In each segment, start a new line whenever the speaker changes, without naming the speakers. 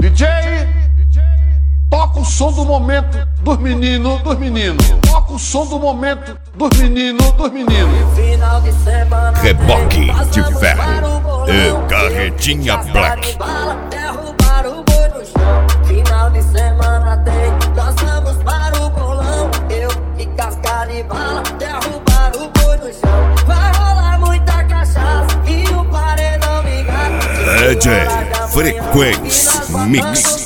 DJ, toca o som do momento dos meninos, dos meninos. Toca o som do momento dos meninos, dos meninos.
Reboque de ferro e carretinha black.
Derrubar o boi no chão. Final de semana tem, nós vamos para o bolão. Eu e casca de bala, derrubar o boi no chão. Vai rolar muita cachaça e o paredão me gata.
DJ Frequência Mix.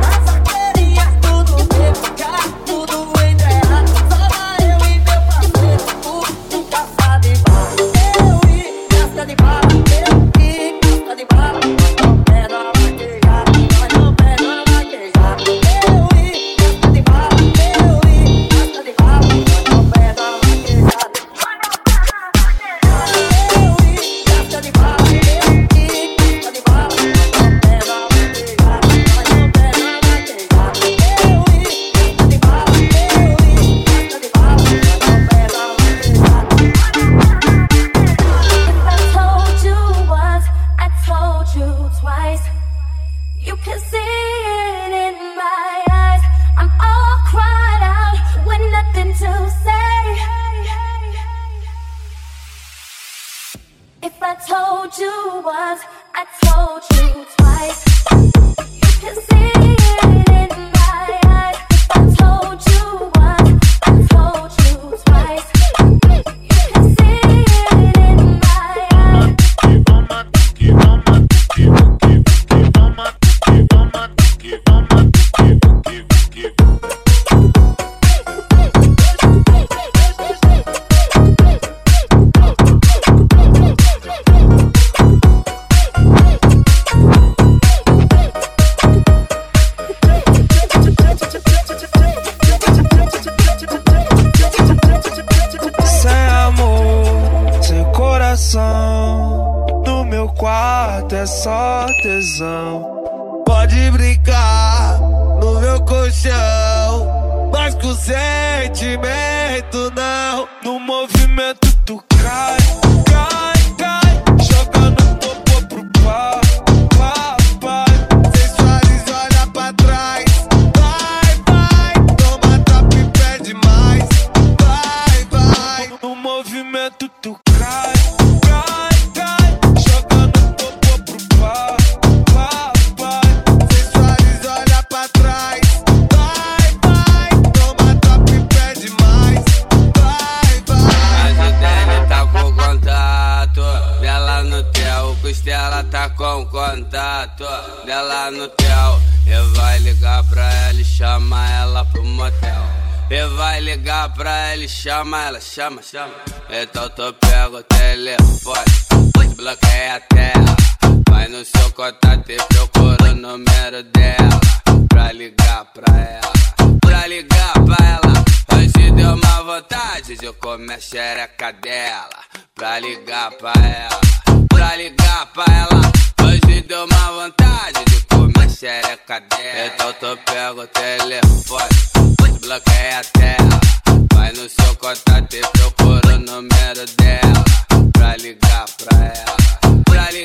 If I told you once, I told you twice. You can see it in my eyes. If I told you once, I told you twice. You can see it in my eyes.
Keep on my, keep on my, keep on my, keep on my, keep on my, keep.
No meu quarto é só tesão. Pode brincar no meu colchão, mas com sentimento não. No movimento tu cai, cai, cai, jogando popô pro pau, pau, pai. Sensualiza, olha pra trás. Vai, vai, toma top e pede mais. Vai, vai, no movimento tu cai.
Ela tá com contato dela no tel. E vai ligar pra ela e chama ela pro motel. E vai ligar pra ela e chama ela, chama. Então tu pega o telefone, bloqueia a tela. Vai no seu contato e procura o número dela. Pra ligar pra ela, pra ligar pra ela. Hoje deu uma vontade de comer a xereca dela. Pra ligar pra ela, pra ligar pra ela. Hoje deu uma vontade de comer a xereca dela. Então tu pega o telefone, bloqueia a tela. Vai no seu contato e procura o número dela. Pra ligar pra ela, pra ligar.